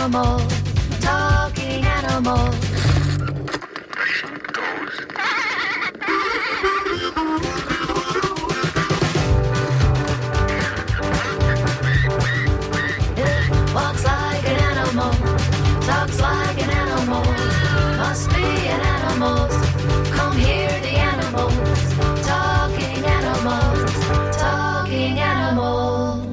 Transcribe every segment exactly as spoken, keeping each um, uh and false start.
animal, talking animal. It walks like an animal, talks like an animal, must be an animal. Come hear the animals, talking animals, talking animals.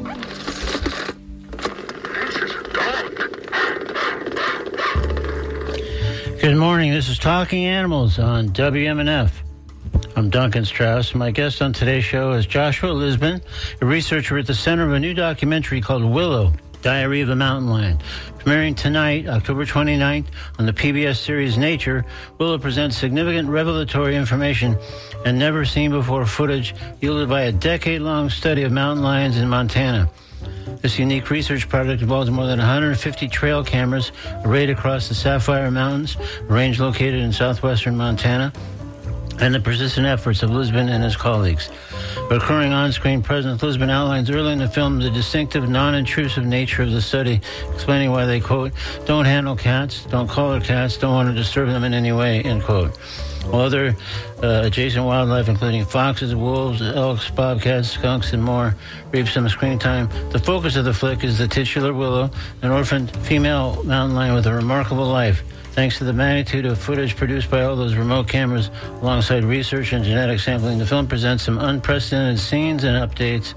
Good morning. This is Talking Animals on W M N F. I'm Duncan Strauss. My guest on today's show is Joshua Lisbon, a researcher at the center of a new documentary called Willow, Diary of a Mountain Lion. Premiering tonight, October twenty-ninth, on the P B S series Nature, Willow presents significant revelatory information and never-seen-before footage yielded by a decade-long study of mountain lions in Montana. This unique research project involves more than one hundred fifty trail cameras arrayed across the Sapphire Mountains, a range located in southwestern Montana, and the persistent efforts of Lisbon and his colleagues. A recurring on-screen presence, Lisbon outlines early in the film the distinctive, non-intrusive nature of the study, explaining why they, quote, don't handle cats, don't collar cats, don't want to disturb them in any way, end quote. While other uh, adjacent wildlife, including foxes, wolves, elks, bobcats, skunks, and more, reap some screen time, the focus of the flick is the titular Willow, an orphaned female mountain lion with a remarkable life. Thanks to the magnitude of footage produced by all those remote cameras, alongside research and genetic sampling, the film presents some unprecedented scenes and updates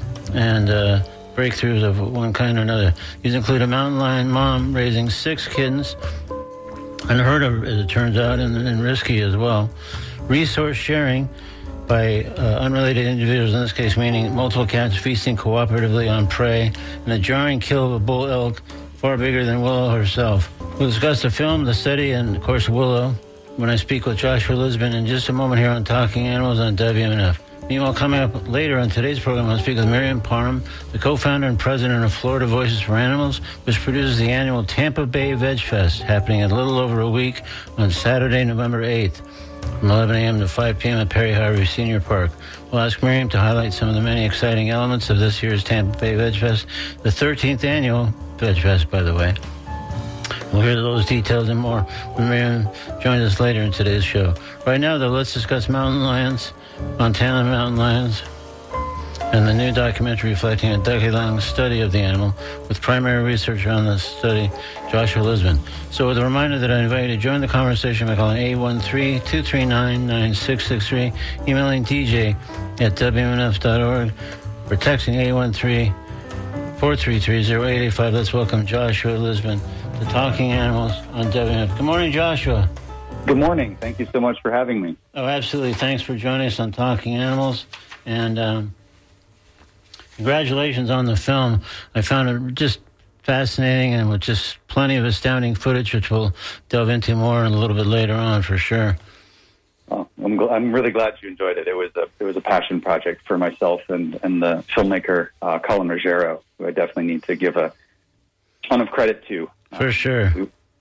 and uh, breakthroughs of one kind or another. These include a mountain lion mom raising six kittens, unheard of, as it turns out, and, and risky as well. Resource sharing by uh, unrelated individuals, in this case meaning multiple cats feasting cooperatively on prey, and a jarring kill of a bull elk far bigger than Willow herself. We'll discuss the film, the study, and, of course, Willow when I speak with Joshua Lisbon in just a moment here on Talking Animals on W M N F. Meanwhile, coming up later on today's program, I'll speak with Miriam Parham, the co-founder and president of Florida Voices for Animals, which produces the annual Tampa Bay Veg Fest, happening in a little over a week on Saturday, November eighth, from eleven a.m. to five p.m. at Perry Harvey Senior Park. We'll ask Miriam to highlight some of the many exciting elements of this year's Tampa Bay Veg Fest, the thirteenth annual Veg Fest, by the way. We'll hear those details and more when Miriam joins us later in today's show. Right now, though, let's discuss mountain lions, Montana mountain lions, and the new documentary reflecting a decade-long study of the animal with primary researcher on this study, Joshua Lisbon. So with a reminder that I invite you to join the conversation by calling eight one three, two three nine, nine six six three, emailing D J at W M N F dot org, or texting eight one three, four three three, zero eight eight five. Let's welcome Joshua Lisbon to Talking Animals on W M N F. Good morning, Joshua. Good morning. Thank you so much for having me. Oh, absolutely. Thanks for joining us on Talking Animals. And um, congratulations on the film. I found it just fascinating and with just plenty of astounding footage, which we'll delve into more a little bit later on for sure. Well, I'm, gl- I'm really glad you enjoyed it. It was a it was a passion project for myself and, and the filmmaker, uh, Colin Ruggiero, who I definitely need to give a ton of credit to. For sure.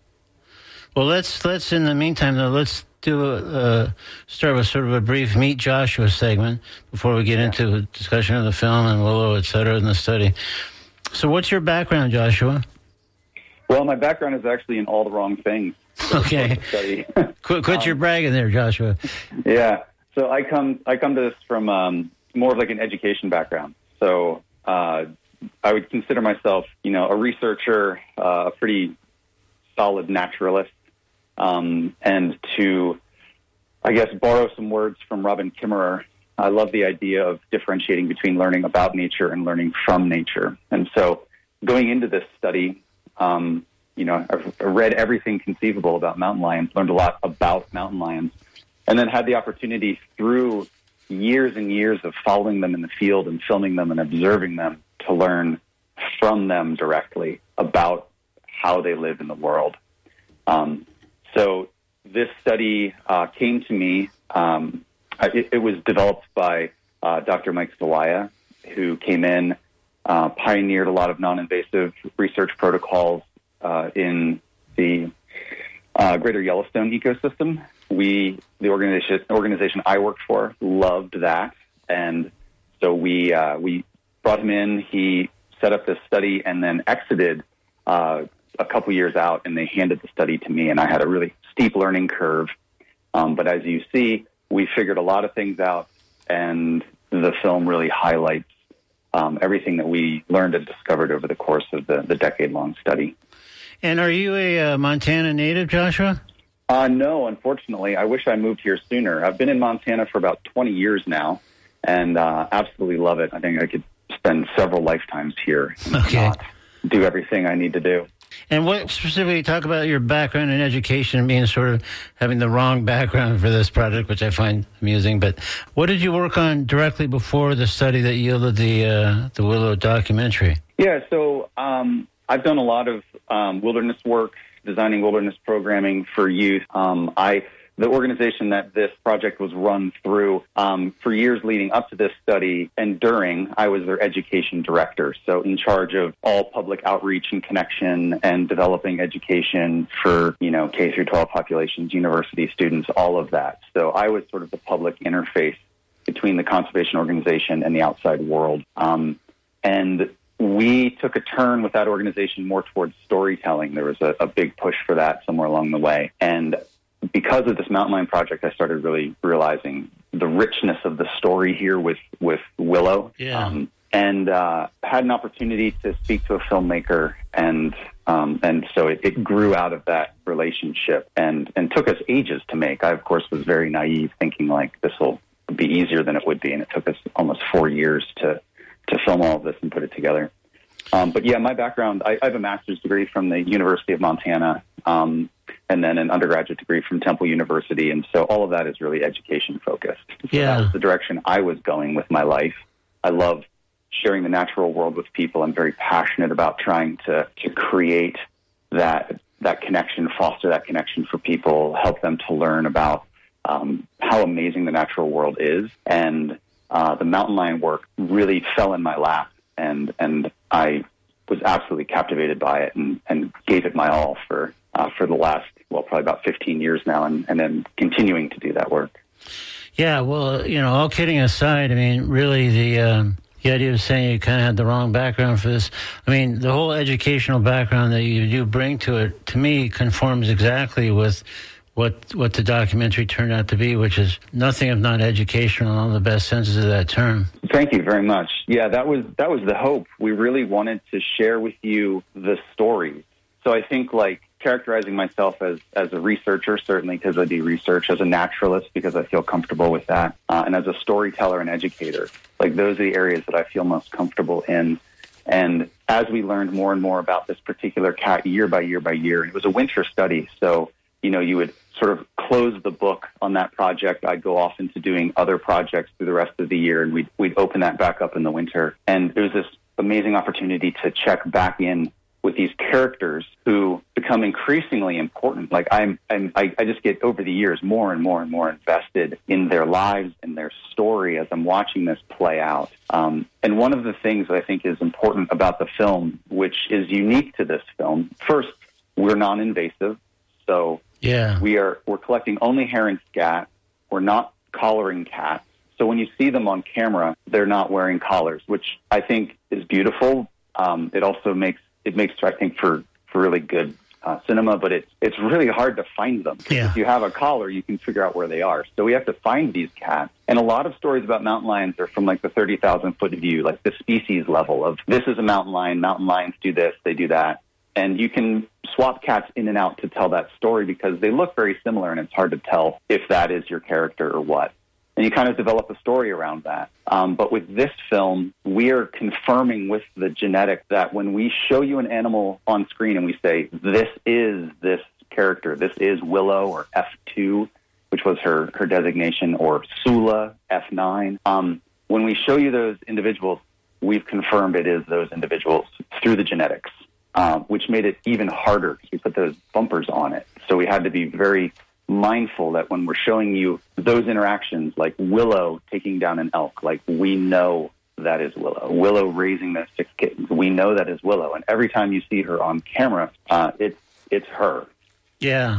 Well, let's, let's in the meantime, though, let's do a, uh, start with sort of a brief Meet Joshua segment before we get yeah. into a discussion of the film and Willow, et cetera, in the study. So what's your background, Joshua? Well, my background is actually in all the wrong things. Okay. quit quit um, your bragging there, Joshua. Yeah. So I come I come to this from um, more of like an education background. So uh, I would consider myself, you know, a researcher, uh, a pretty solid naturalist. Um, and to, I guess, borrow some words from Robin Kimmerer, I love the idea of differentiating between learning about nature and learning from nature. And so going into this study, um, you know, I've read everything conceivable about mountain lions, learned a lot about mountain lions, and then had the opportunity through years and years of following them in the field and filming them and observing them to learn from them directly about how they live in the world. Um, so this study uh, came to me. Um, it, it was developed by uh, Doctor Mike Zawaya, who came in, uh, pioneered a lot of non-invasive research protocols uh, in the uh, greater Yellowstone ecosystem. We, the organization, organization I worked for, loved that, and so we uh, we brought him in. He set up this study and then exited uh, a couple years out, and they handed the study to me, and I had a really steep learning curve. Um, but as you see, we figured a lot of things out, and the film really highlights um, everything that we learned and discovered over the course of the, the decade-long study. And are you a uh, Montana native, Joshua? Uh, no, unfortunately. I wish I moved here sooner. I've been in Montana for about twenty years now, and uh, absolutely love it. I think I could spend several lifetimes here and Okay. not do everything I need to do. And what specifically, talk about your background in education and being sort of having the wrong background for this project, which I find amusing. But what did you work on directly before the study that yielded the uh, the Willow documentary? Yeah, so um, I've done a lot of um, wilderness work, designing wilderness programming for youth. Um, I The organization that this project was run through um, for years leading up to this study and during, I was their education director, so in charge of all public outreach and connection and developing education for, you know, K through twelve populations, university students, all of that. So I was sort of the public interface between the conservation organization and the outside world. Um, and we took a turn with that organization more towards storytelling. There was a, a big push for that somewhere along the way. And because of this mountain lion project, I started really realizing the richness of the story here with, with Willow. Yeah. Um, and uh, had an opportunity to speak to a filmmaker, and um, and so it, it grew out of that relationship and, and took us ages to make. I, of course, was very naive, thinking like this will be easier than it would be, and it took us almost four years to, to film all of this and put it together. Um, but yeah, my background, I, I have a master's degree from the University of Montana, um, and then an undergraduate degree from Temple University. And so all of that is really education focused. So Yeah. that was the direction I was going with my life. I love sharing the natural world with people. I'm very passionate about trying to, to create that, that connection, foster that connection for people, help them to learn about um, how amazing the natural world is. And uh, the mountain lion work really fell in my lap. And and I was absolutely captivated by it and, and gave it my all for uh, for the last, well, probably about fifteen years now, and, and then continuing to do that work. Yeah, well, you know, all kidding aside, I mean, really the um, the idea of saying you kind of had the wrong background for this, I mean, the whole educational background that you do bring to it, to me, conforms exactly with what what the documentary turned out to be, which is nothing if not educational in all the best senses of that term. Thank you very much. Yeah, that was that was the hope. We really wanted to share with you the stories. So I think, like, characterizing myself as, as a researcher, certainly because I do research, as a naturalist because I feel comfortable with that, uh, and as a storyteller and educator, like, those are the areas that I feel most comfortable in. And as we learned more and more about this particular cat year by year by year, it was a winter study, so, you know, you would sort of close the book on that project. I'd go off into doing other projects through the rest of the year, and we'd, we'd open that back up in the winter. And it was this amazing opportunity to check back in with these characters who become increasingly important. Like, I'm, I'm I, I just get, over the years, more and more and more invested in their lives and their story as I'm watching this play out. Um, and one of the things that I think is important about the film, which is unique to this film, first, we're non-invasive. So Yeah. we are we're collecting only hair and scat. We're not collaring cats. So when you see them on camera, they're not wearing collars, which I think is beautiful. Um, it also makes it makes I think for, for really good uh, cinema, but it's it's really hard to find them. Yeah. If you have a collar, you can figure out where they are. So we have to find these cats. And a lot of stories about mountain lions are from like the thirty thousand foot view, like the species level of this is a mountain lion. Mountain lions do this, they do that. And you can swap cats in and out to tell that story because they look very similar, and it's hard to tell if that is your character or what. And you kind of develop a story around that. Um, but with this film, we are confirming with the genetic that when we show you an animal on screen and we say, this is this character, this is Willow or F two, which was her, her designation, or Sula, F nine, um, when we show you those individuals, we've confirmed it is those individuals through the genetics. Um, which made it even harder because we put those bumpers on it. So we had to be very mindful that when we're showing you those interactions, like Willow taking down an elk, like we know that is Willow. Willow raising those six kittens, we know that is Willow. And every time you see her on camera, uh, it's it's her. Yeah.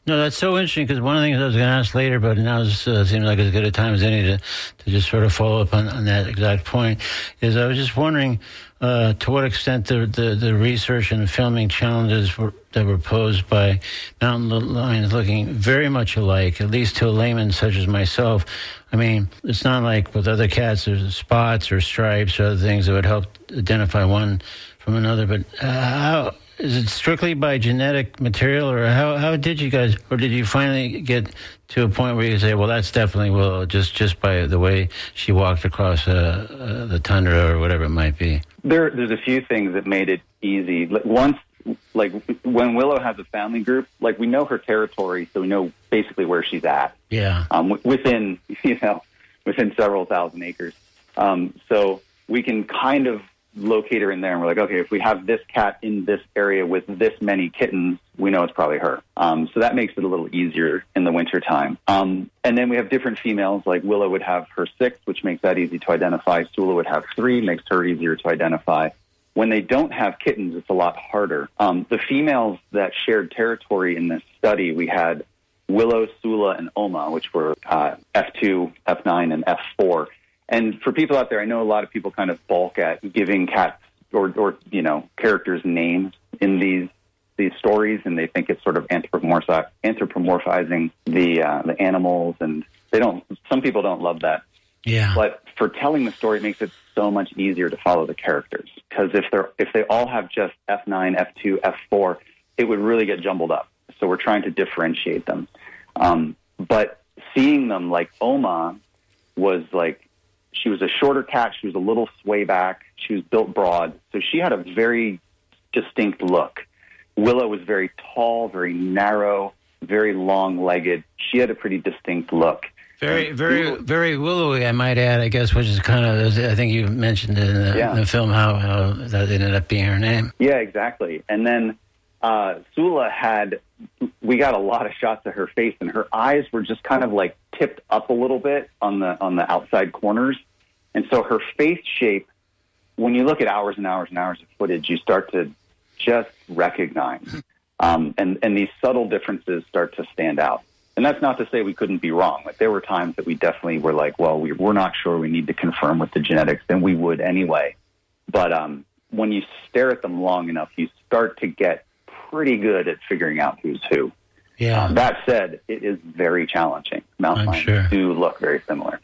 No, that's so interesting because one of the things I was going to ask later, but now it uh, seems like as good a time as any to, to just sort of follow up on, on that exact point, is I was just wondering uh, to what extent the, the, the research and the filming challenges were, that were posed by mountain lions looking very much alike, at least to a layman such as myself. I mean, it's not like with other cats there's spots or stripes or other things that would help identify one from another, but uh, how... Is it strictly by genetic material, or how how did you guys, or did you finally get to a point where you could say, well, that's definitely Willow, just just by the way she walked across uh, uh, the tundra or whatever it might be? There, there's a few things that made it easy. Like once, like when Willow has a family group, like we know her territory, so we know basically where she's at. Yeah. Um, w- within you know within several thousand acres, um, so we can kind of locate her in there, and we're like, okay, if we have this cat in this area with this many kittens, we know it's probably her. Um, so that makes it a little easier in the wintertime. Um, and then we have different females, like Willow would have her six, which makes that easy to identify. Sula would have three, makes her easier to identify. When they don't have kittens, it's a lot harder. Um, the females that shared territory in this study, we had Willow, Sula, and Oma, which were uh, F two, F nine, and F four. And for people out there, I know a lot of people kind of balk at giving cats or, or you know, characters names in these these stories, and they think it's sort of anthropomorphi- anthropomorphizing the uh, the animals, and they don't. Some people don't love that. Yeah. But for telling the story, it makes it so much easier to follow the characters, because if they're if they all have just F nine, F two, F four, it would really get jumbled up. So we're trying to differentiate them. Um, but seeing them, like Oma was like. She was a shorter cat. She was a little sway back. She was built broad. So she had a very distinct look. Willow was very tall, very narrow, very long-legged. She had a pretty distinct look. Very, very, very willowy, I might add, I guess, which is kind of, I think you mentioned in the, yeah. in the film how, how that ended up being her name. Yeah, exactly. And then uh, Sula had, we got a lot of shots of her face, and her eyes were just kind of like tipped up a little bit on the on the outside corners. And so her face shape, when you look at hours and hours and hours of footage, you start to just recognize. Um, and, and these subtle differences start to stand out. And that's not to say we couldn't be wrong. Like there were times that we definitely were like, well, we, we're not sure, we need to confirm with the genetics, and we would anyway. But um, when you stare at them long enough, you start to get pretty good at figuring out who's who. Yeah. Um, that said, it is very challenging. Mountain lions sure. do look very similar.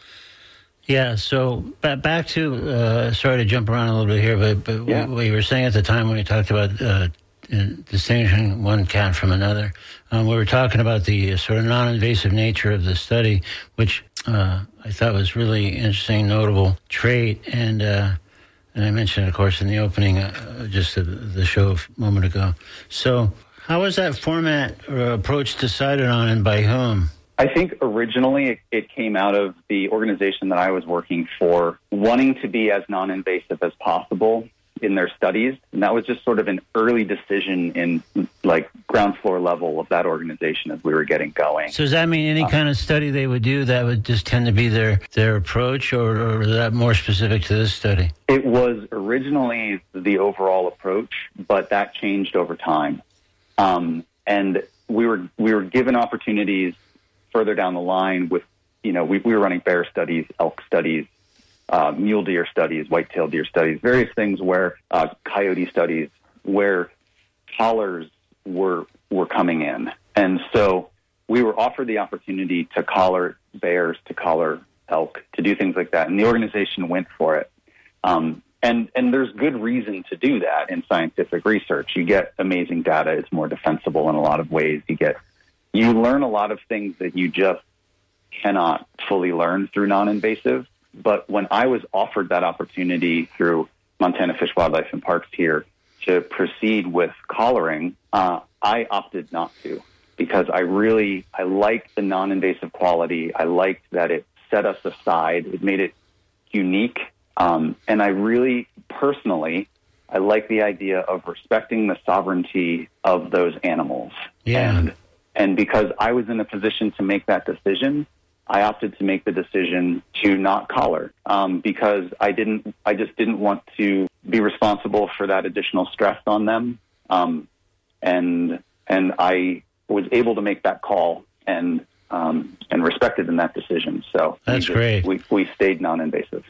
Yeah, so back to, uh, sorry to jump around a little bit here, but, but yeah. what you were saying at the time when we talked about uh, distinguishing one cat from another, um, we were talking about the sort of non-invasive nature of the study, which uh, I thought was really interesting, notable trait, and uh, and I mentioned, of course, in the opening uh, just of the show a moment ago. So how was that format or approach decided on, and by whom? I think originally it, it came out of the organization that I was working for wanting to be as non-invasive as possible in their studies. And that was just sort of an early decision in like ground floor level of that organization as we were getting going. So does that mean any um, kind of study they would do that would just tend to be their, their approach, or, or is that more specific to this study? It was originally the overall approach, but that changed over time. Um, and we were we were given opportunities further down the line with, you know, we, we were running bear studies, elk studies, uh, mule deer studies, white-tailed deer studies, various things where, uh, coyote studies, where collars were were coming in. And so we were offered the opportunity to collar bears, to collar elk, to do things like that. And the organization went for it. Um, and, and there's good reason to do that in scientific research. You get amazing data. It's more defensible in a lot of ways. You get You learn a lot of things that you just cannot fully learn through non-invasive. But when I was offered that opportunity through Montana Fish, Wildlife, and Parks here to proceed with collaring, uh, I opted not to, because I really, I liked the non-invasive quality. I liked that it set us aside. It made it unique. Um, and I really, personally, I like the idea of respecting the sovereignty of those animals. Yeah. And And because I was in a position to make that decision, I opted to make the decision to not collar, um, because I didn't. I just didn't want to be responsible for that additional stress on them. Um, and and I was able to make that call and um, and respected in that decision. So that's we just, great. We, we stayed non-invasive.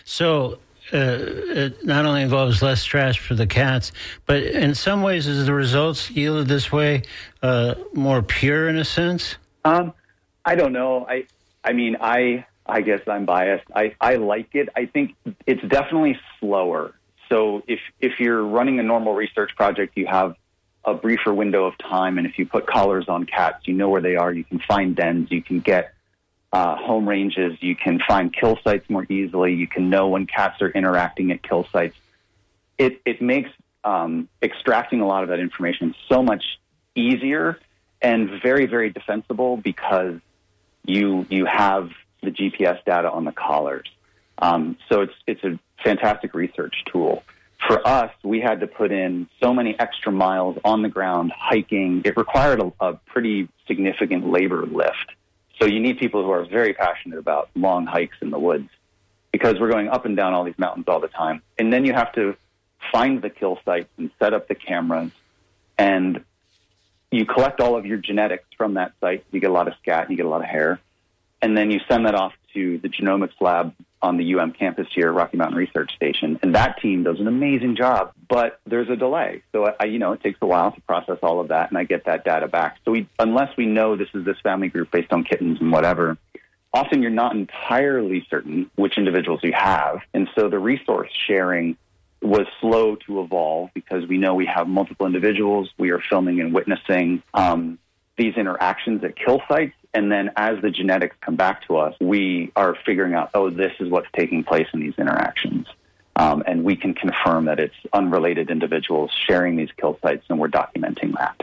So uh, it not only involves less trash for the cats, but in some ways is the results yielded this way uh, more pure in a sense? Um, I don't know. I I mean, I I guess I'm biased. I, I like it. I think it's definitely slower. So if if you're running a normal research project, you have a briefer window of time, and if you put collars on cats, you know where they are. You can find dens. You can get uh, home ranges. You can find kill sites more easily. You can know when cats are interacting at kill sites. It it makes um, extracting a lot of that information so much easier and very, very defensible because you you have the G P S data on the collars. Um, so it's it's a fantastic research tool. For us, we had to put in so many extra miles on the ground hiking. It required a, a pretty significant labor lift. So you need people who are very passionate about long hikes in the woods because we're going up and down all these mountains all the time. And then you have to find the kill sites and set up the cameras. And you collect all of your genetics from that site. You get a lot of scat, you get a lot of hair. And then you send that off to the genomics lab on the U M campus here, Rocky Mountain Research Station. And that team does an amazing job, but there's a delay. So, I, you know, it takes a while to process all of that, and I get that data back. So we, unless we know this is this family group based on kittens and whatever, often you're not entirely certain which individuals you have. And so the resource sharing was slow to evolve because we know we have multiple individuals. We are filming and witnessing um, these interactions at kill sites. And then as the genetics come back to us, we are figuring out, oh, this is what's taking place in these interactions. Um, and we can confirm that it's unrelated individuals sharing these kill sites, and we're documenting that.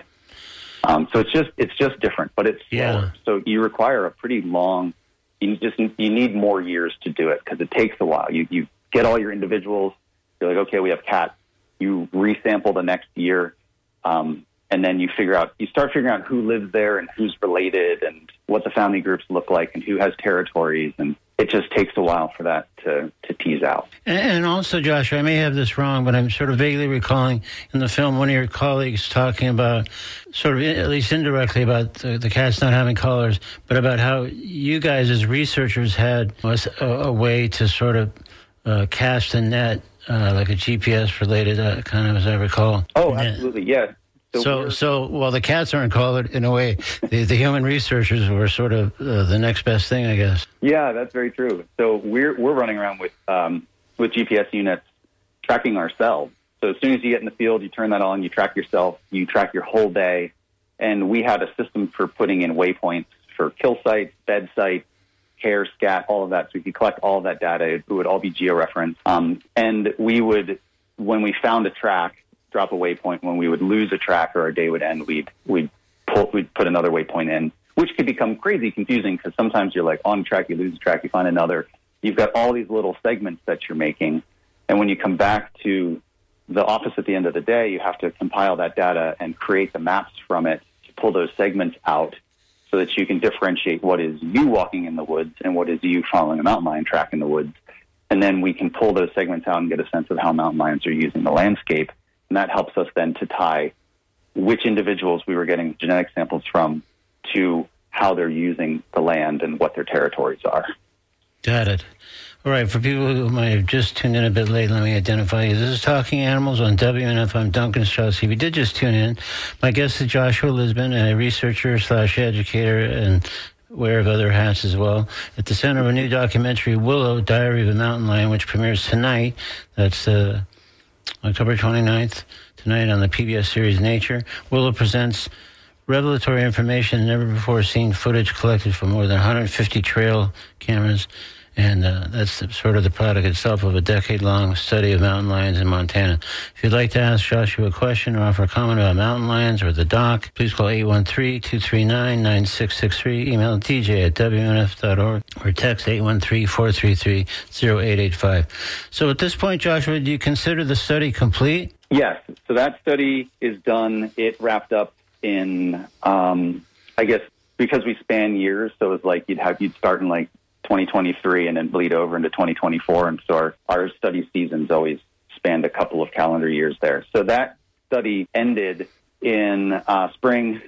Um, so it's just it's just different, but it's slower. Yeah. So you require a pretty long, you just you need more years to do it because it takes a while. You you get all your individuals, you're like, okay, we have cats. You resample the next year, um, and then you figure out, you start figuring out who lives there and who's related and what the family groups look like and who has territories. And it just takes a while for that to, to tease out. And also, Josh, I may have this wrong, but I'm sort of vaguely recalling in the film one of your colleagues talking about, sort of at least indirectly, about the, the cats not having collars, but about how you guys as researchers had a, a way to sort of uh, cast a net, uh, like a G P S-related uh, kind of, as I recall. Oh, net. Absolutely, yeah. So, so, so while the cats aren't collared, in a way, the, the human researchers were sort of uh, the next best thing, I guess. Yeah, that's very true. So we're we're running around with um, with G P S units tracking ourselves. So as soon as you get in the field, you turn that on, you track yourself, you track your whole day. And we had a system for putting in waypoints for kill sites, bed sites, hair, scat, all of that. So we could collect all of that data. It would all be georeferenced. Um, and we would, when we found a track, drop a waypoint. When we would lose a track or our day would end, we'd we'd pull, we'd put another waypoint in, which could become crazy confusing because sometimes you're like on a track, you lose a track, you find another. You've got all these little segments that you're making, and when you come back to the office at the end of the day, you have to compile that data and create the maps from it to pull those segments out so that you can differentiate what is you walking in the woods and what is you following a mountain lion track in the woods. And then we can pull those segments out and get a sense of how mountain lions are using the landscape. And that helps us then to tie which individuals we were getting genetic samples from to how they're using the land and what their territories are. Got it. All right, for people who might have just tuned in a bit late, let me identify you. This is Talking Animals on W N F. I'm Duncan Strauss. If you did just tune in, my guest is Joshua Lisbon, a researcher slash educator and wear of other hats as well, at the center of a new documentary, Willow, Diary of a Mountain Lion, which premieres tonight. That's uh, October twenty-ninth, tonight on the P B S series Nature. Willow presents revelatory information and never-before-seen footage collected from more than one hundred fifty trail cameras. And uh, that's sort of the product itself of a decade-long study of mountain lions in Montana. If you'd like to ask Joshua a question or offer a comment about mountain lions or the doc, please call eight one three, two three nine, nine six six three, email d j at w n f dot org, or text eight one three, four three three, zero eight eight five. So at this point, Joshua, do you consider the study complete? Yes. So that study is done. It wrapped up in, um, I guess, because we span years, so it's like you'd have you'd start in like twenty twenty-three and then bleed over into twenty twenty-four. And so our, our study seasons always spanned a couple of calendar years there. So that study ended in uh, spring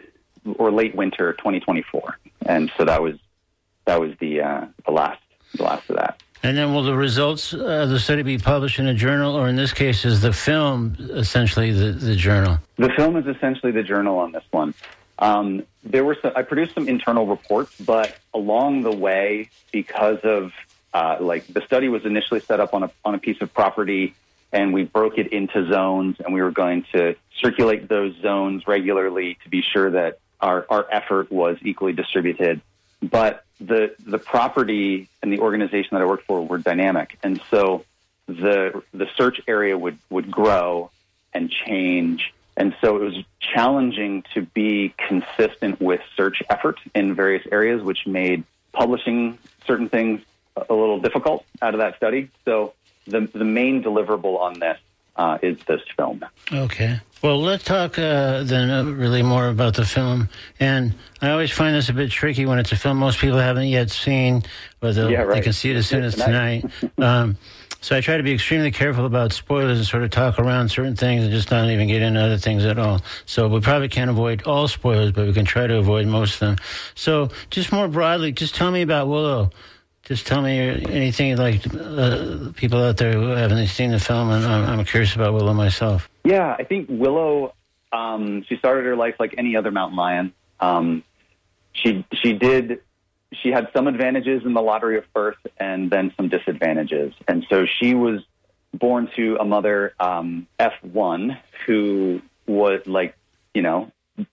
or late winter twenty twenty-four, and so that was that was the uh, the last the last of that. And then will the results of the study be published in a journal, or in this case, is the film essentially the, the journal? The film is essentially the journal on this one. Um, there were some, I produced some internal reports, but along the way, because of uh, like the study was initially set up on a on a piece of property, and we broke it into zones, and we were going to circulate those zones regularly to be sure that our, our effort was equally distributed. But the the property and the organization that I worked for were dynamic, and so the the search area would, would grow and change, and so it was challenging to be consistent with search effort in various areas, which made publishing certain things a little difficult out of that study. So the the main deliverable on this uh, is this film. Okay. Well, let's talk uh, then uh, really more about the film. And I always find this a bit tricky when it's a film most people haven't yet seen, but yeah, right. They can see it as soon as tonight. um, so I try to be extremely careful about spoilers and sort of talk around certain things and just not even get into other things at all. So we probably can't avoid all spoilers, but we can try to avoid most of them. So just more broadly, just tell me about Willow. Just tell me anything, like uh, people out there who haven't seen the film, and I'm, I'm curious about Willow myself. Yeah, I think Willow, um, she started her life like any other mountain lion. Um, she she did, she had some advantages in the lottery of birth and then some disadvantages. And so she was born to a mother, um, F one, who was like, you know,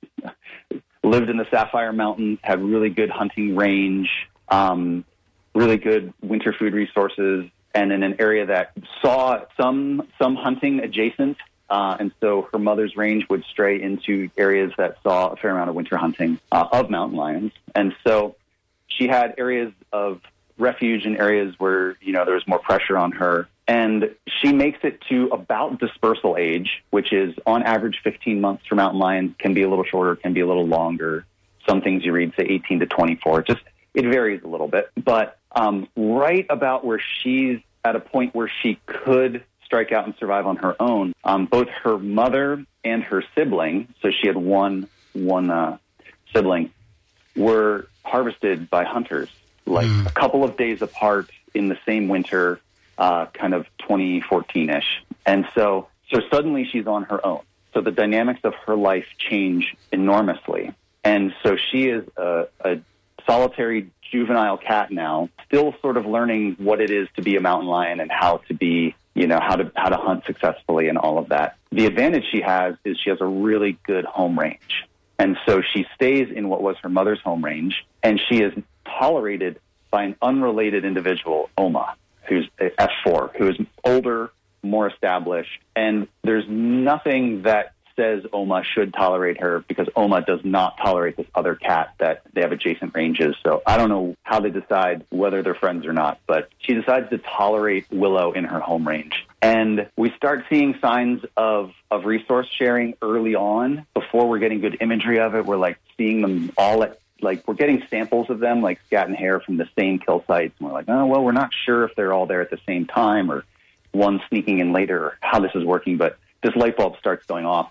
lived in the Sapphire Mountains, had really good hunting range, um, really good winter food resources, and in an area that saw some some hunting adjacent. Uh, and so her mother's range would stray into areas that saw a fair amount of winter hunting uh, of mountain lions. And so she had areas of refuge in areas where, you know, there was more pressure on her. And she makes it to about dispersal age, which is on average fifteen months for mountain lions, can be a little shorter, can be a little longer. Some things you read say eighteen to twenty-four. Just it varies a little bit. But um, right about where she's at a point where she could strike out and survive on her own, um, both her mother and her sibling, so she had one one uh, sibling, were harvested by hunters, like mm. a couple of days apart in the same winter, uh, kind of twenty fourteen-ish. And so, so suddenly she's on her own. So the dynamics of her life change enormously. And so she is a, a solitary juvenile cat now, still sort of learning what it is to be a mountain lion and how to be, you know, how to how to hunt successfully and all of that. The advantage she has is she has a really good home range. And so she stays in what was her mother's home range, and she is tolerated by an unrelated individual, Oma, who's F four, who is older, more established. And there's nothing that says Oma should tolerate her, because Oma does not tolerate this other cat that they have adjacent ranges. So I don't know how they decide whether they're friends or not, but she decides to tolerate Willow in her home range. And we start seeing signs of, of resource sharing early on. Before we're getting good imagery of it, we're like seeing them all at, like we're getting samples of them, like scat and hair from the same kill sites. And we're like, oh, well, we're not sure if they're all there at the same time or one sneaking in later or how this is working. But this light bulb starts going off.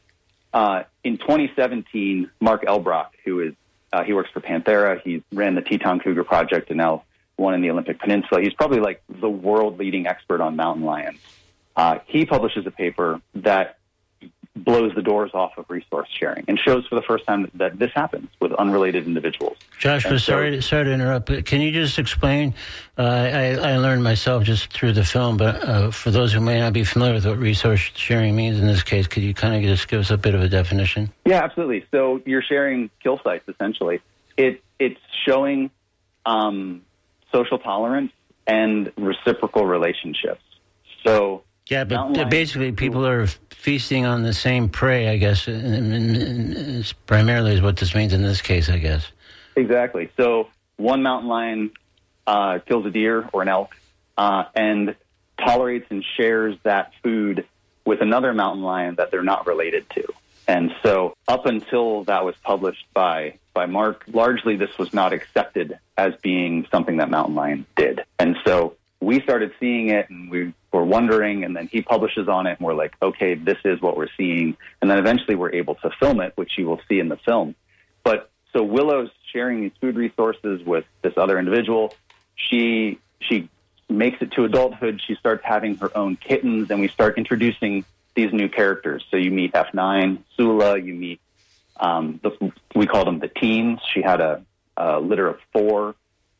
Uh, in twenty seventeen, Mark Elbrock, who is, uh, he works for Panthera, he ran the Teton Cougar Project and now one in the Olympic Peninsula. He's probably like the world leading expert on mountain lions. Uh, he publishes a paper that blows the doors off of resource sharing and shows for the first time that, that this happens with unrelated individuals. Joshua, so, sorry, sorry to interrupt, but can you just explain, uh, I, I learned myself just through the film, but uh, for those who may not be familiar with what resource sharing means in this case, could you kind of just give us a bit of a definition? Yeah, absolutely. So you're sharing kill sites, essentially. It, it's showing um, social tolerance and reciprocal relationships. So yeah, but basically people are feasting on the same prey, I guess, and, and, and primarily is what this means in this case, I guess. Exactly. So one mountain lion uh, kills a deer or an elk uh, and tolerates and shares that food with another mountain lion that they're not related to. And so up until that was published by, by Mark, largely this was not accepted as being something that mountain lions did. And so we started seeing it and we were wondering, and then he publishes on it and we're like, okay, this is what we're seeing. And then eventually we're able to film it, which you will see in the film. But so Willow's sharing these food resources with this other individual. She she makes it to adulthood. She starts having her own kittens, and we start introducing these new characters. So you meet F nine, Sula. You meet um, the, we call them the teens. She had a, a litter of four,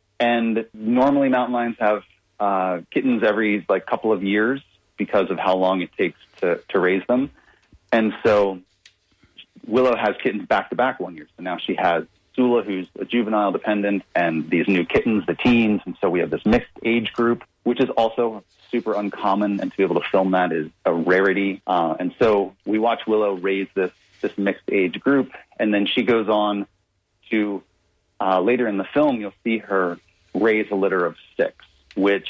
and normally mountain lions have uh, kittens every like couple of years because of how long it takes to, to raise them. And so Willow has kittens back-to-back one year. So now she has Sula, who's a juvenile dependent, and these new kittens, the teens. And so we have this mixed age group, which is also super uncommon. And to be able to film that is a rarity. Uh, and so we watch Willow raise this, this mixed age group. And then she goes on to, uh, later in the film, you'll see her raise a litter of six, which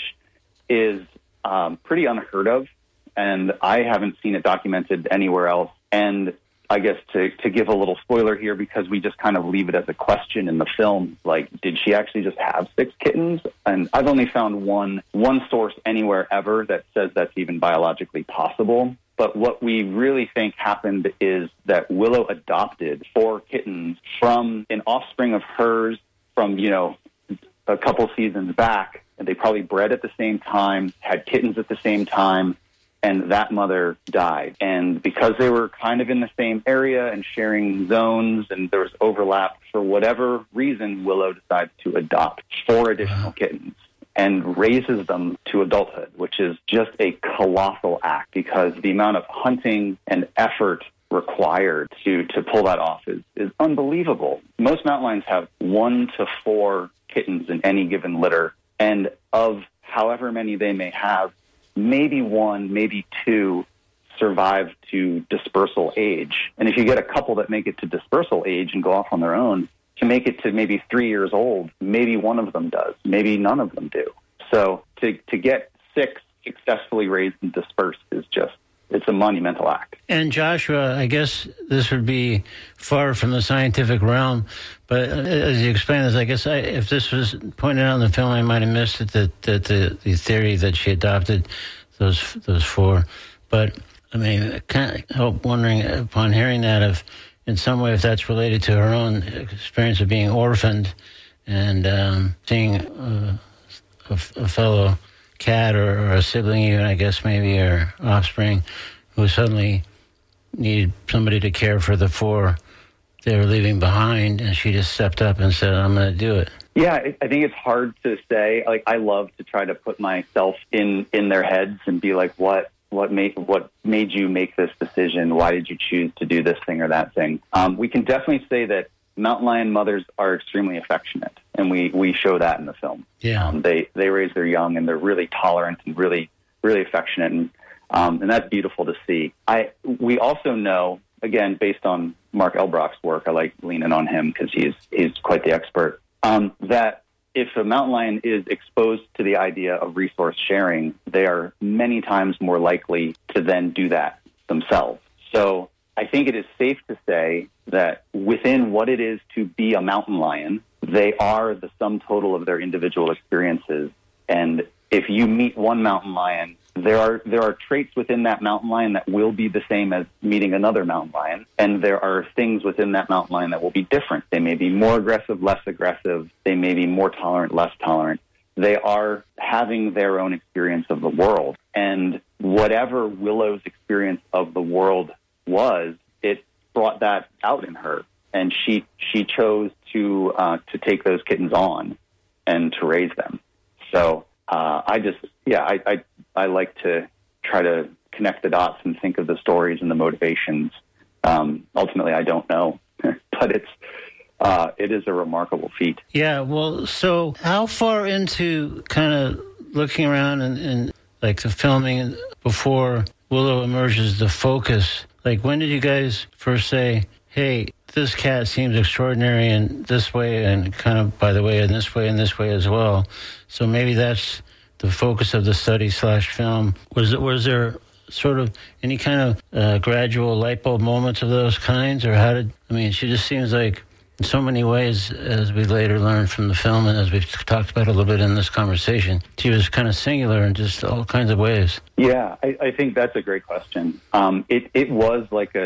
is Um, pretty unheard of, and I haven't seen it documented anywhere else. And I guess to, to give a little spoiler here, because we just kind of leave it as a question in the film, like, did she actually just have six kittens? And I've only found one one source anywhere ever that says that's even biologically possible. But what we really think happened is that Willow adopted four kittens from an offspring of hers from, you know, a couple seasons back. And they probably bred at the same time, had kittens at the same time, and that mother died. And because they were kind of in the same area and sharing zones and there was overlap, for whatever reason, Willow decides to adopt four additional kittens and raises them to adulthood, which is just a colossal act because the amount of hunting and effort required to, to pull that off is, is unbelievable. Most mountain lions have one to four kittens in any given litter. And of however many they may have, maybe one, maybe two survive to dispersal age. And if you get a couple that make it to dispersal age and go off on their own, to make it to maybe three years old, maybe one of them does, maybe none of them do. So to, to get six successfully raised and dispersed is just, it's a monumental act. And Joshua, I guess this would be far from the scientific realm, but as you explain this, I guess I, if this was pointed out in the film, I might have missed it, that, that the, the theory that she adopted those those four. But, I mean, I can't help wondering, upon hearing that, if in some way, if that's related to her own experience of being orphaned and um, seeing uh, a, a fellow cat or, or a sibling even, I guess maybe, or offspring, who suddenly needed somebody to care for the four they were leaving behind, and she just stepped up and said, I'm going to do it. Yeah, I think it's hard to say. Like, I love to try to put myself in, in their heads and be like, what what made what made you make this decision? Why did you choose to do this thing or that thing? Um, we can definitely say that mountain lion mothers are extremely affectionate, and we, we show that in the film. Yeah, um, they they raise their young, and they're really tolerant and really really affectionate, and um, and that's beautiful to see. I we also know, again, based on Mark Elbrock's work, I like leaning on him because he's he's quite the expert. Um, that if a mountain lion is exposed to the idea of resource sharing, they are many times more likely to then do that themselves. So I think it is safe to say that within what it is to be a mountain lion, they are the sum total of their individual experiences. And if you meet one mountain lion, there are there are traits within that mountain lion that will be the same as meeting another mountain lion. And there are things within that mountain lion that will be different. They may be more aggressive, less aggressive. They may be more tolerant, less tolerant. They are having their own experience of the world. And whatever Willow's experience of the world was, it brought that out in her, and she she chose to uh, to take those kittens on and to raise them. So uh, I just yeah I, I I like to try to connect the dots and think of the stories and the motivations. Um, ultimately, I don't know, but it's uh, it is a remarkable feat. Yeah. Well, so how far into kind of looking around and, and like the filming before Willow emerges the focus? Like, when did you guys first say, hey, this cat seems extraordinary in this way and kind of, by the way, in this way and this way as well? So maybe that's the focus of the study slash film. Was it, was there sort of any kind of uh, gradual light bulb moments of those kinds? Or how did, I mean, she just seems like in so many ways, as we later learned from the film and as we've talked about a little bit in this conversation, she was kind of singular in just all kinds of ways. Yeah, I, I think that's a great question. Um, it, it was like a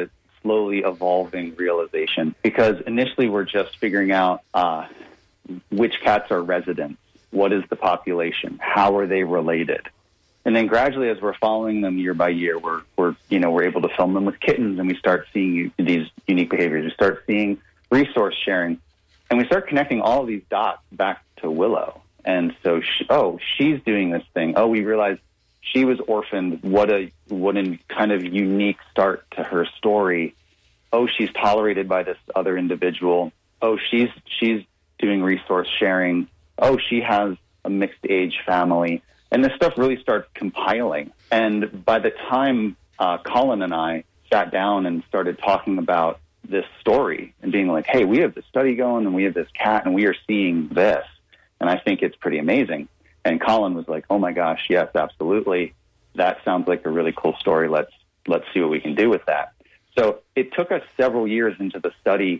slowly evolving realization, because initially we're just figuring out uh, which cats are residents, what is the population, how are they related. And then gradually, as we're following them year by year, we're, we're, you know, we're able to film them with kittens, and we start seeing these unique behaviors. We start seeing resource sharing, and we start connecting all of these dots back to Willow. And so, she, oh, she's doing this thing. Oh, we realize she was orphaned. What a what a kind of unique start to her story. Oh, she's tolerated by this other individual. Oh, she's she's doing resource sharing. Oh, she has a mixed age family. And this stuff really starts compiling. And by the time uh, Colin and I sat down and started talking about this story and being like, hey, we have this study going and we have this cat and we are seeing this. And I think it's pretty amazing. And Colin was like, oh my gosh, yes, absolutely. That sounds like a really cool story. Let's let's see what we can do with that. So it took us several years into the study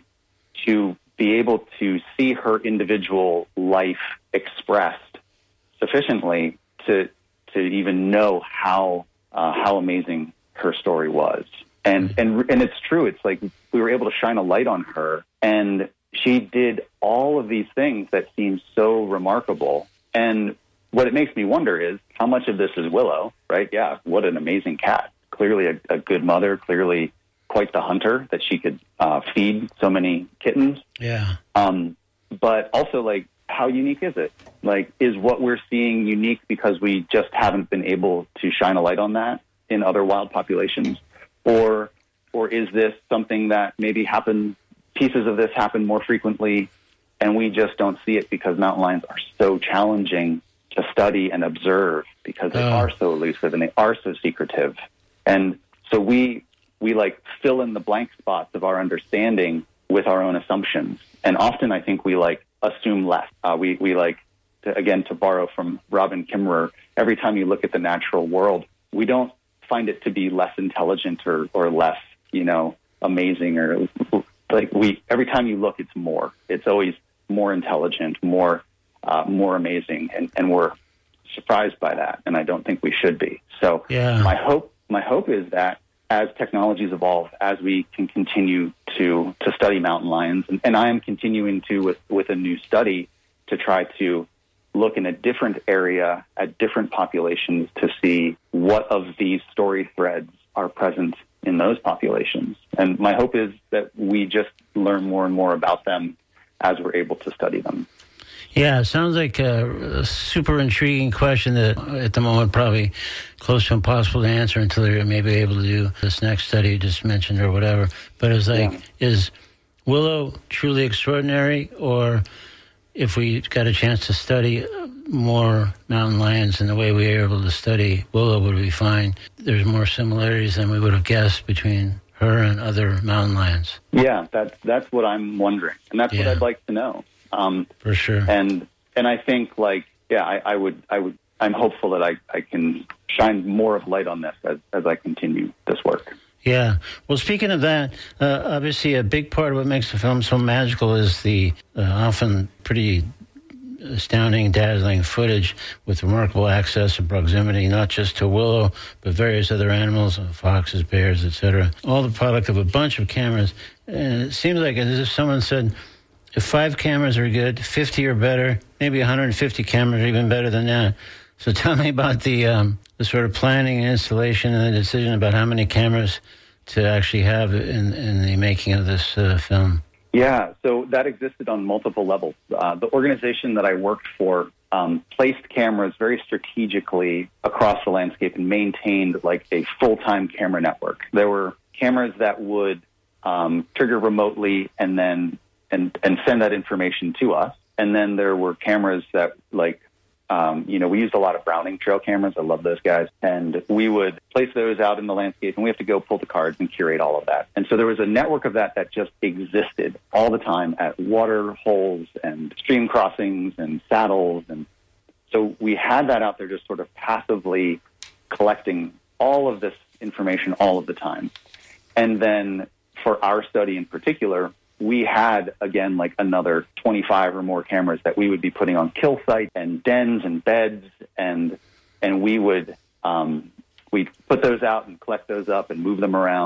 to be able to see her individual life expressed sufficiently to to even know how uh, how amazing her story was. And and and it's true. It's like we were able to shine a light on her, and she did all of these things that seem so remarkable. And what it makes me wonder is how much of this is Willow, right? Yeah, what an amazing cat. Clearly a, a good mother, clearly quite the hunter that she could uh, feed so many kittens. Yeah. Um, but also, like, how unique is it? Like, is what we're seeing unique because we just haven't been able to shine a light on that in other wild populations? Or or is this something that maybe happens, pieces of this happen more frequently, and we just don't see it because mountain lions are so challenging to study and observe because they oh. are so elusive and they are so secretive. And so we, we like, fill in the blank spots of our understanding with our own assumptions. And often I think we, like, assume less. Uh, we, we like, to, again, to borrow from Robin Kimmerer, every time you look at the natural world, we don't find it to be less intelligent or, or less, you know, amazing, or like we, every time you look, it's more, it's always more intelligent, more, uh, more amazing. And, and we're surprised by that. And I don't think we should be. So yeah. my hope, my hope is that as technologies evolve, as we can continue to, to study mountain lions, and, and I am continuing to with, with a new study to try to look in a different area at different populations to see what of these story threads are present in those populations. And my hope is that we just learn more and more about them as we're able to study them. Yeah, it sounds like a super intriguing question that at the moment probably close to impossible to answer until you're maybe able to do this next study you just mentioned or whatever. But it's like, yeah. Is Willow truly extraordinary, or if we got a chance to study more mountain lions in the way we were able to study Willow, would we find there's more similarities than we would have guessed between her and other mountain lions? Yeah, that's, that's what I'm wondering. And that's yeah. what I'd like to know. Um, For sure. And and I think, like, yeah, I, I would, I would, I'm hopeful that I, I can shine more of light on this as, as I continue this work. Yeah. Well, speaking of that, uh, obviously a big part of what makes the film so magical is the uh, often pretty astounding, dazzling footage with remarkable access and proximity, not just to Willow, but various other animals, foxes, bears, et cetera. All the product of a bunch of cameras. And it seems like as if someone said, if five cameras are good, fifty are better, maybe one hundred fifty cameras are even better than that. So tell me about the um, the sort of planning and installation and the decision about how many cameras to actually have in, in the making of this uh, film. Yeah, so that existed on multiple levels. Uh, the organization that I worked for um, placed cameras very strategically across the landscape and maintained like a full-time camera network. There were cameras that would um, trigger remotely and then and, and send that information to us. And then there were cameras that, like, um, you know, we used a lot of Browning trail cameras. I love those guys. And we would place those out in the landscape, and we have to go pull the cards and curate all of that. And so there was a network of that that just existed all the time at water holes and stream crossings and saddles. And so we had that out there just sort of passively collecting all of this information all of the time. And then for our study in particular, we had, again, like another twenty-five or more cameras that we would be putting on kill sites and dens and beds, and and we would um, we'd put those out and collect those up and move them around.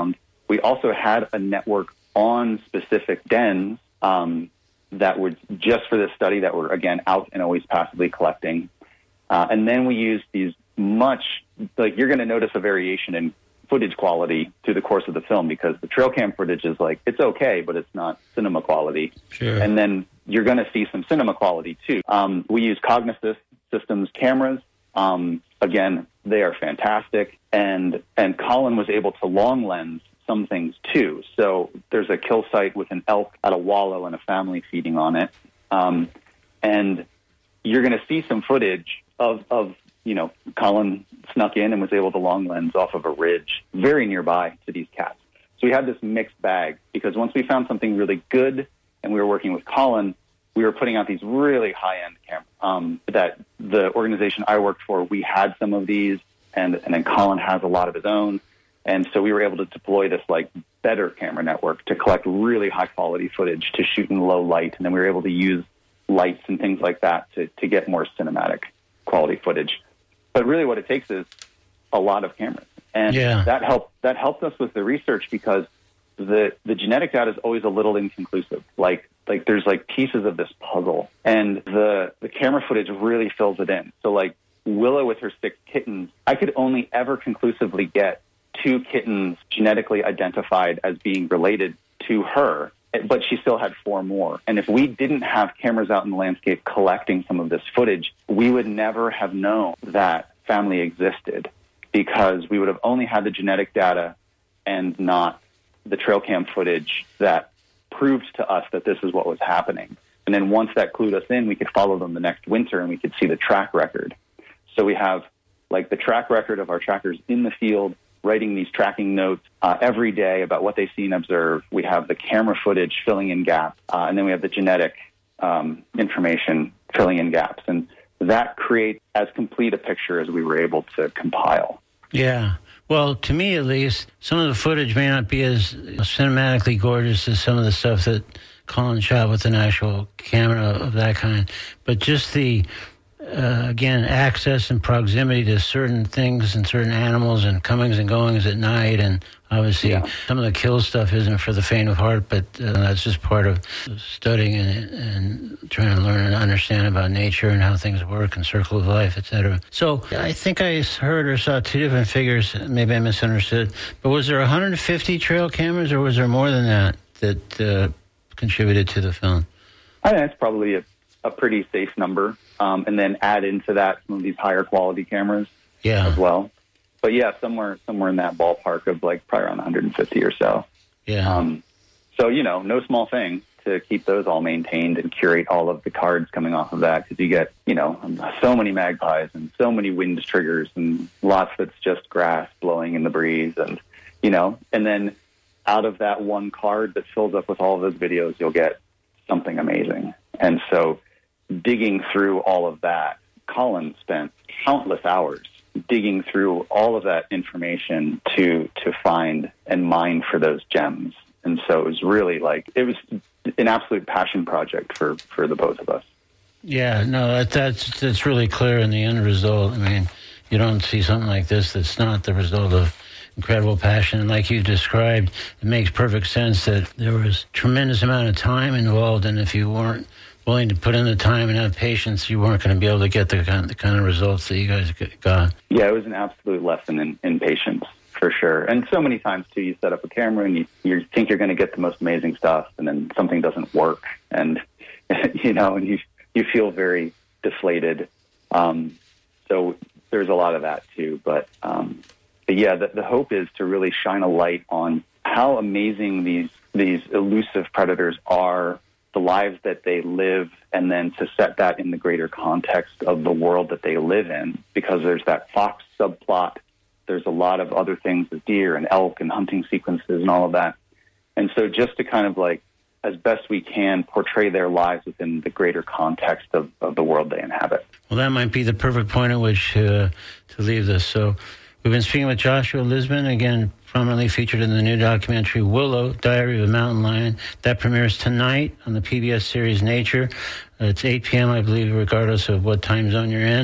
We also had a network on specific dens um, that were just for this study that were, again, out and always passively collecting. Uh, and then we used these much, like you're going to notice a variation in footage quality through the course of the film because the trail cam footage is like, it's okay, but it's not cinema quality. Sure. And then you're going to see some cinema quality too. Um, we use Cognisys Systems cameras. Um, again, they are fantastic. And, and Colin was able to long lens some things too. So there's a kill site with an elk at a wallow and a family feeding on it. Um, and you're going to see some footage of, of, you know, Colin snuck in and was able to long lens off of a ridge very nearby to these cats. So we had this mixed bag because once we found something really good and we were working with Colin, we were putting out these really high-end cameras um, that the organization I worked for, we had some of these, and, and then Colin has a lot of his own. And so we were able to deploy this like better camera network to collect really high-quality footage to shoot in low light. And then we were able to use lights and things like that to, to get more cinematic quality footage. But really what it takes is a lot of cameras. And yeah. that helped that helped us with the research because the the genetic data is always a little inconclusive. Like like there's like pieces of this puzzle. And the the camera footage really fills it in. So like Willow with her six kittens, I could only ever conclusively get two kittens genetically identified as being related to her, but she still had four more. And if we didn't have cameras out in the landscape collecting some of this footage, we would never have known that family existed because we would have only had the genetic data and not the trail cam footage that proved to us that this is what was happening. And then once that clued us in, we could follow them the next winter and we could see the track record. So we have like the track record of our trackers in the field, writing these tracking notes uh, every day about what they see and observe. We have the camera footage filling in gaps, uh, and then we have the genetic um, information filling in gaps. And that creates as complete a picture as we were able to compile. Yeah. Well, to me at least, some of the footage may not be as cinematically gorgeous as some of the stuff that Colin shot with an actual camera of that kind, but just the Uh, again, access and proximity to certain things and certain animals and comings and goings at night. And obviously, yeah. some of the kill stuff isn't for the faint of heart, but uh, that's just part of studying and, and trying to learn and understand about nature and how things work and circle of life, et cetera. So I think I heard or saw two different figures. Maybe I misunderstood. But was there one hundred fifty trail cameras or was there more than that that uh, contributed to the film? I think that's probably a, a pretty safe number. Um, and then add into that some of these higher quality cameras yeah. as well. But yeah, somewhere somewhere in that ballpark of like probably around one hundred fifty or so. Yeah. Um, so, you know, no small thing to keep those all maintained and curate all of the cards coming off of that because you get, you know, so many magpies and so many wind triggers and lots that's just grass blowing in the breeze. And, you know, and then out of that one card that fills up with all of those videos, you'll get something amazing. And so digging through all of that, Colin spent countless hours digging through all of that information to to find and mine for those gems. And so it was really like, it was an absolute passion project for, for the both of us. Yeah, no, that, that's, that's really clear in the end result. I mean, you don't see something like this that's not the result of incredible passion. And like you described, it makes perfect sense that there was tremendous amount of time involved, and if you weren't willing to put in the time and have patience, you weren't going to be able to get the kind, the kind of results that you guys got. Yeah, it was an absolute lesson in, in patience, for sure. And so many times, too, you set up a camera and you, you think you're going to get the most amazing stuff, and then something doesn't work. And, you know, and you, you feel very deflated. Um, so there's a lot of that, too. But, um, but yeah, the, the hope is to really shine a light on how amazing these these elusive predators are, the lives that they live, and then to set that in the greater context of the world that they live in, because there's that fox subplot. There's a lot of other things with deer and elk and hunting sequences and all of that. And so just to kind of like, as best we can, portray their lives within the greater context of, of the world they inhabit. Well, that might be the perfect point at which uh, to leave this. So we've been speaking with Joshua Lisbon, again, prominently featured in the new documentary Willow, Diary of a Mountain Lion. That premieres tonight on the P B S series Nature. Uh, it's eight p.m., I believe, regardless of what time zone you're in.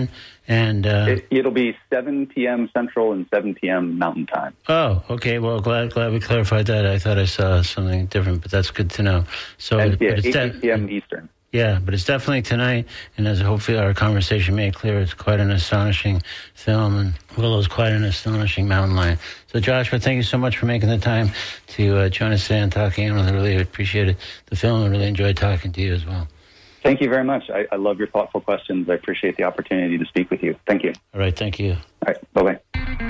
And uh, it, it'll be seven p.m. Central and seven p.m. Mountain Time. Oh, okay. Well, glad glad we clarified that. I thought I saw something different, but that's good to know. So, And, yeah, but it's eight p.m. Eastern. Yeah, but it's definitely tonight, and as hopefully our conversation made clear, it's quite an astonishing film, and Willow's quite an astonishing mountain lion. So, Joshua, thank you so much for making the time to uh, join us today and talking. I really appreciated the film and really enjoyed talking to you as well. Thank you very much. I, I love your thoughtful questions. I appreciate the opportunity to speak with you. Thank you. All right, thank you. All right, bye-bye.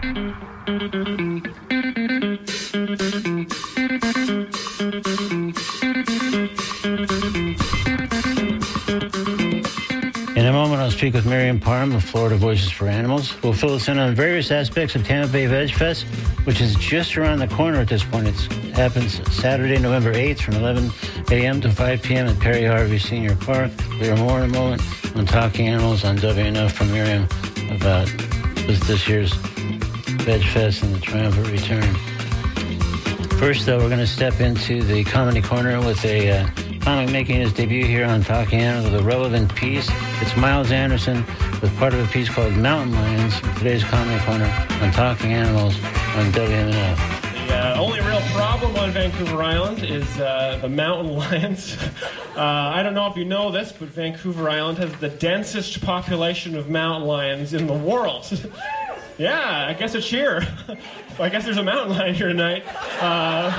In a moment, I'll speak with Miriam Parham of Florida Voices for Animals, who will fill us in on various aspects of Tampa Bay Veg Fest, which is just around the corner at this point. It happens Saturday, November eighth from eleven a.m. to five p.m. at Perry Harvey Senior Park. We'll hear more in a moment on Talking Animals on W N F from Miriam about this, this year's Veg Fest and the triumphant return. First, though, we're going to step into the Comedy Corner with a uh, comic making his debut here on Talking Animals with a relevant piece. It's Miles Anderson with part of a piece called Mountain Lions in today's Comedy Corner on Talking Animals on W M N F. The uh, only real problem on Vancouver Island is uh, the mountain lions. uh, I don't know if you know this, but Vancouver Island has the densest population of mountain lions in the world. Yeah, I guess it's here. I guess there's a mountain lion here tonight. Uh,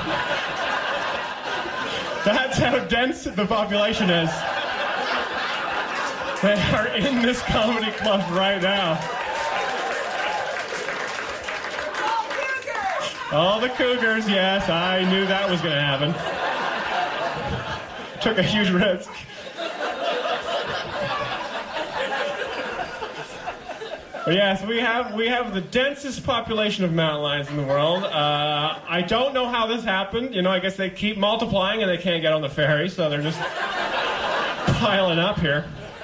that's how dense the population is. They are in this comedy club right now. All the cougars, yes, I knew that was going to happen. Took a huge risk. But yes, we have we have the densest population of mountain lions in the world. Uh, I don't know how this happened. You know, I guess they keep multiplying and they can't get on the ferry, so they're just piling up here.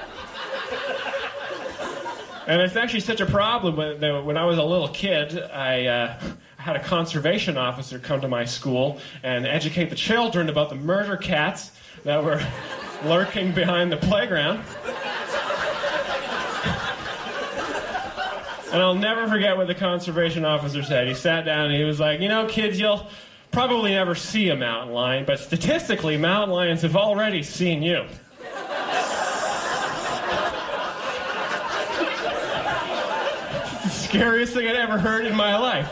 And it's actually such a problem. When, when I was a little kid, I uh, had a conservation officer come to my school and educate the children about the murder cats that were lurking behind the playground. And I'll never forget what the conservation officer said. He sat down and he was like, you know, kids, you'll probably never see a mountain lion, but statistically, mountain lions have already seen you. The scariest thing I'd ever heard in my life.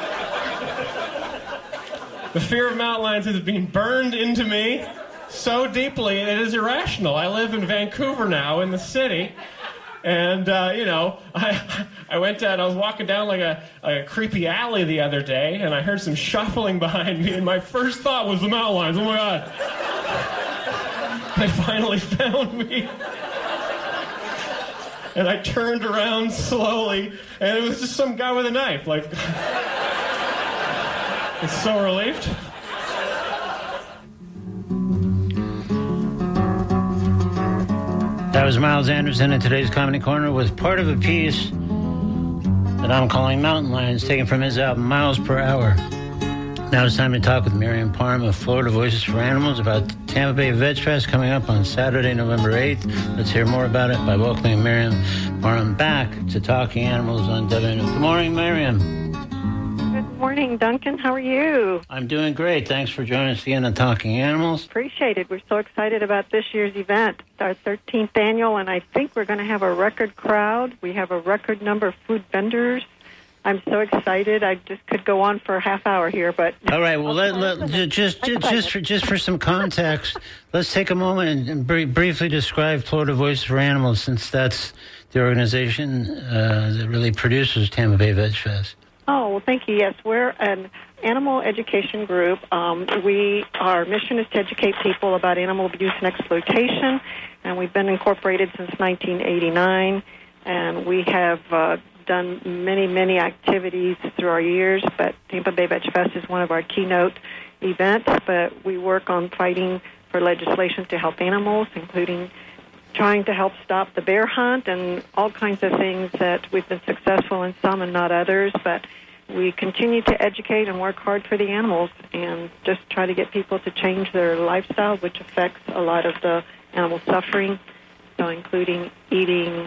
The fear of mountain lions has been burned into me so deeply, it is irrational. I live in Vancouver now, in the city. And, uh, you know, I I went down, I was walking down like a, a creepy alley the other day, and I heard some shuffling behind me, and my first thought was the mountain lions. Oh, my God. They finally found me. And I turned around slowly, and it was just some guy with a knife. Like, I was so relieved. That was Miles Anderson in today's Comedy Corner with part of a piece that I'm calling Mountain Lions, taken from his album Miles Per Hour. Now it's time to talk with Miriam Parham of Florida Voices for Animals about the Tampa Bay Veg Fest coming up on Saturday, November eighth. Let's hear more about it by welcoming Miriam Parham back to Talking Animals on W N F. Good morning, Miriam. Good morning, Duncan. How are you? I'm doing great. Thanks for joining us again on Talking Animals. Appreciate it. We're so excited about this year's event. It's our thirteenth annual, and I think we're going to have a record crowd. We have a record number of food vendors. I'm so excited. I just could go on for a half hour here, but all right. Well, let, let, just just just for just for some context, let's take a moment and, and br- briefly describe Florida Voices for Animals, since that's the organization uh, that really produces Tampa Bay Veg Fest. Oh, well, thank you. Yes, we're an animal education group. Um, we our mission is to educate people about animal abuse and exploitation, and we've been incorporated since nineteen eighty-nine, and we have uh, done many, many activities through our years, but Tampa Bay Veg Fest is one of our keynote events. But we work on fighting for legislation to help animals, including trying to help stop the bear hunt and all kinds of things that we've been successful in some and not others. But we continue to educate and work hard for the animals and just try to get people to change their lifestyle, which affects a lot of the animal suffering, so including eating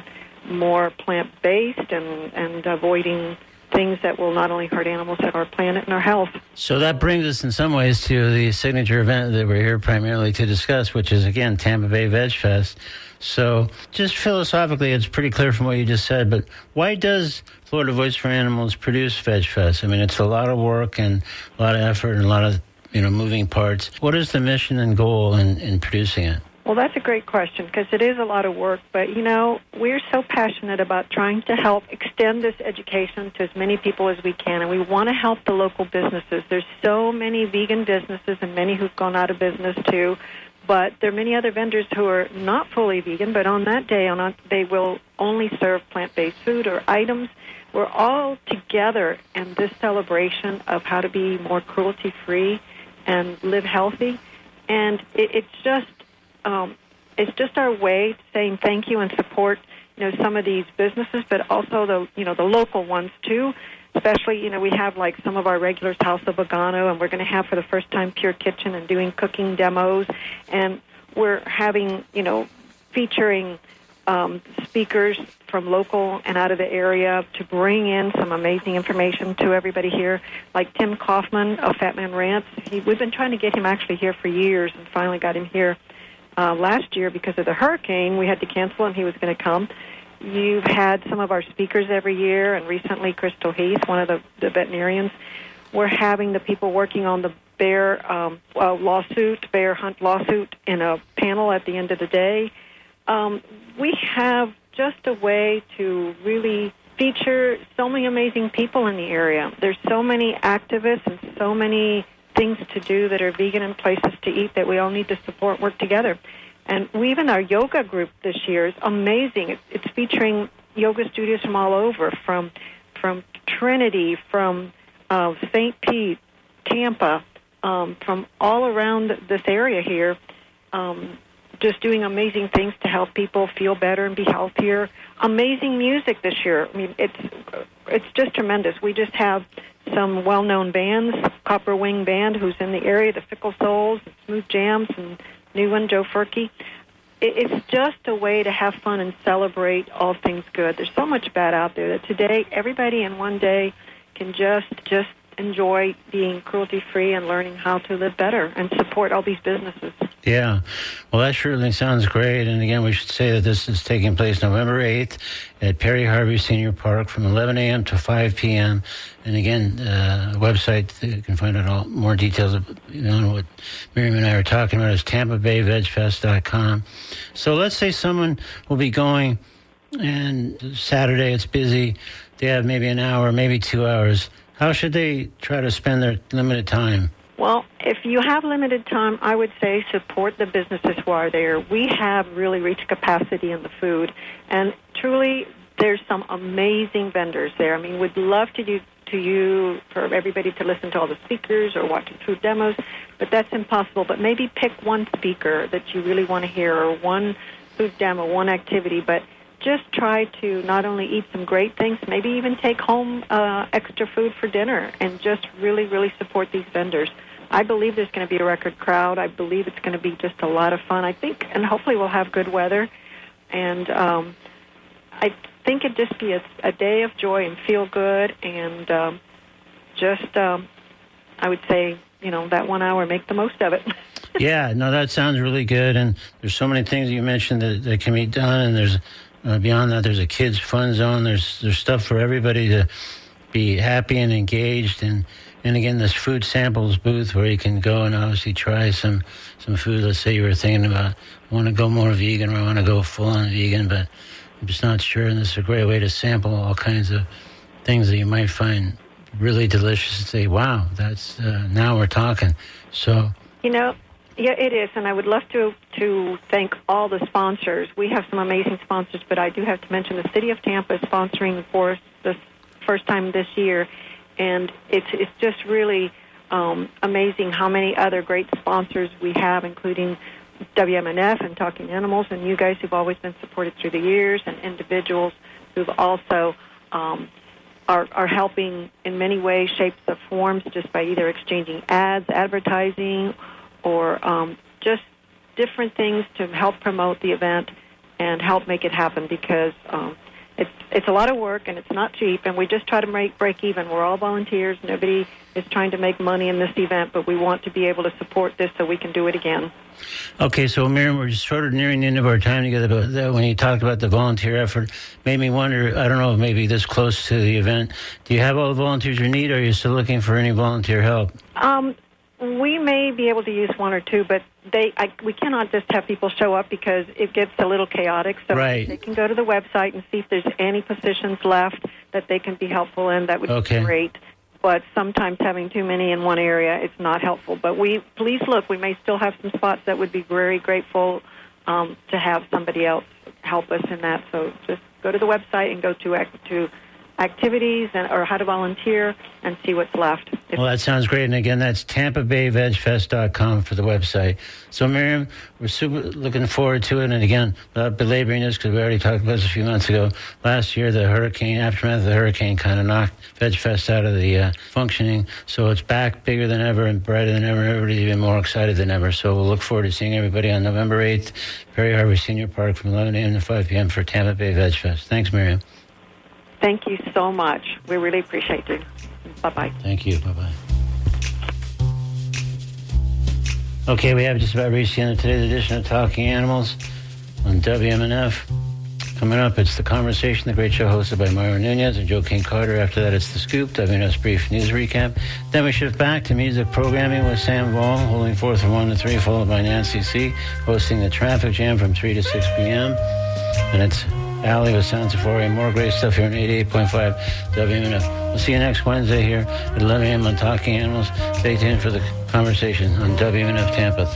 more plant-based and, and avoiding things that will not only hurt animals but our planet and our health. So that brings us in some ways to the signature event that we're here primarily to discuss, which is, again, Tampa Bay Veg Fest. So just philosophically, it's pretty clear from what you just said, but why does Florida Voice for Animals produce Veg Fest? I mean, it's a lot of work and a lot of effort and a lot of, you know, moving parts. What is the mission and goal in, in producing it? Well, that's a great question because it is a lot of work. But, you know, we're so passionate about trying to help extend this education to as many people as we can, and we want to help the local businesses. There's so many vegan businesses and many who've gone out of business, too. But there are many other vendors who are not fully vegan, but on that day, on a, they will only serve plant-based food or items. We're all together in this celebration of how to be more cruelty-free and live healthy. And it, it's just... Um, it's just our way of saying thank you and support, you know, some of these businesses, but also the, you know, the local ones too. Especially, you know, we have like some of our regulars, House of Vegano, and we're going to have for the first time Pure Kitchen and doing cooking demos, and we're having, you know, featuring um, speakers from local and out of the area to bring in some amazing information to everybody here, like Tim Kaufman of Fat Man Rants. He, we've been trying to get him actually here for years and finally got him here. Uh, last year, because of the hurricane, we had to cancel, and he was going to come. You've had some of our speakers every year, and recently Crystal Heath, one of the, the veterinarians. We're having the people working on the bear um, uh, lawsuit, bear hunt lawsuit, in a panel at the end of the day. Um, we have just a way to really feature so many amazing people in the area. There's so many activists and so many things to do that are vegan and places to eat that we all need to support, work together. And we, even our yoga group this year is amazing. It's, it's featuring yoga studios from all over, from from Trinity, from uh, Saint Pete, Tampa, um, from all around this area here, um, just doing amazing things to help people feel better and be healthier. Amazing music this year. I mean, it's it's just tremendous. We just have some well-known bands, Copper Wing Band, who's in the area, the Fickle Souls, Smooth Jams, and new one, Joe Furkey. It, it's just a way to have fun and celebrate all things good. There's so much bad out there that today everybody in one day can just just enjoy being cruelty-free and learning how to live better and support all these businesses. Yeah. Well, that surely sounds great. And again, we should say that this is taking place November eighth at Perry Harvey Senior Park from eleven a.m. to five p.m. And again, uh, the website, you can find out all more details on what Miriam and I are talking about is tampa bay veg fest dot com. So let's say someone will be going, and Saturday it's busy. They have maybe an hour, maybe two hours. How should they try to spend their limited time? Well, if you have limited time, I would say support the businesses who are there. We have really reached capacity in the food, and truly there's some amazing vendors there. I mean, we'd love to do to you for everybody to listen to all the speakers or watch the food demos, but that's impossible. But maybe pick one speaker that you really want to hear, or one food demo, one activity, but just try to not only eat some great things, maybe even take home uh, extra food for dinner, and just really, really support these vendors. I believe there's going to be a record crowd. I believe it's going to be just a lot of fun. I think, and hopefully we'll have good weather. And um, I think it'd just be a, a day of joy and feel good, and um, just, um, I would say, you know, that one hour, make the most of it. Yeah, no, that sounds really good. And there's so many things you mentioned that, that can be done, and there's Uh, beyond that, there's a kids' fun zone. There's there's stuff for everybody to be happy and engaged. And, and again, this food samples booth where you can go and obviously try some, some food. Let's say you were thinking about, I want to go more vegan, or I want to go full-on vegan, but I'm just not sure. And this is a great way to sample all kinds of things that you might find really delicious and say, wow, that's uh, now we're talking. So, you know, yeah, it is, and I would love to to thank all the sponsors. We have some amazing sponsors, but I do have to mention the City of Tampa is sponsoring for us the first time this year, and it's it's just really um, amazing how many other great sponsors we have, including W M N F and Talking Animals, and you guys who've always been supported through the years, and individuals who've also um, are, are helping in many ways, shapes, or forms, just by either exchanging ads, advertising, or um, just different things to help promote the event and help make it happen, because um, it's it's a lot of work and it's not cheap, and we just try to make break even. We're all volunteers. Nobody is trying to make money in this event, but we want to be able to support this so we can do it again. Okay, so Miriam, we're just sort of nearing the end of our time together, but that, when you talked about the volunteer effort, made me wonder, I don't know, maybe this close to the event, do you have all the volunteers you need, or are you still looking for any volunteer help? Um, we may be able to use one or two, but they I, we cannot just have people show up because it gets a little chaotic. So right. They can go to the website and see if there's any positions left that they can be helpful in. That would okay. be great. But sometimes having too many in one area, it's not helpful. But we please look. We may still have some spots that would be very grateful um, to have somebody else help us in that. So just go to the website and go to act, to activities and or how to volunteer and see what's left. Well, that sounds great. And again, that's Tampa Bay Veg Fest dot com for the website. So, Miriam, we're super looking forward to it. And again, without belaboring this, because we already talked about this a few months ago, last year the hurricane, aftermath of the hurricane, kind of knocked Veg Fest out of the uh, functioning. So it's back bigger than ever and brighter than ever. Everybody's even more excited than ever. So we'll look forward to seeing everybody on November eighth, Perry Harbor Senior Park from eleven a.m. to five p.m. for Tampa Bay Veg Fest. Thanks, Miriam. Thank you so much. We really appreciate you. Bye-bye. Thank you. Bye-bye. Okay, we have just about reached the end of today's edition of Talking Animals on W M N F. Coming up, it's The Conversation, the great show hosted by Mario Nunez and Joe King Carter. After that, it's The Scoop, W M N F's brief news recap. Then we shift back to music programming with Sam Vaughn, holding forth from one to three, followed by Nancy C., hosting the Traffic Jam from three to six p.m. And it's Allie with Sound Safari. More great stuff here on eighty-eight point five W M N F. We'll see you next Wednesday here at eleven a.m. on Talking Animals. Stay tuned for The Conversation on W M N F Tampa.